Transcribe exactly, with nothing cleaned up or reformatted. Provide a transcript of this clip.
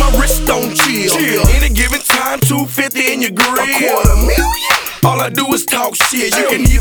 my wrist don't chill. chill. Any given time, two fifty in your grill. A quarter million. All I do is talk shit. You can either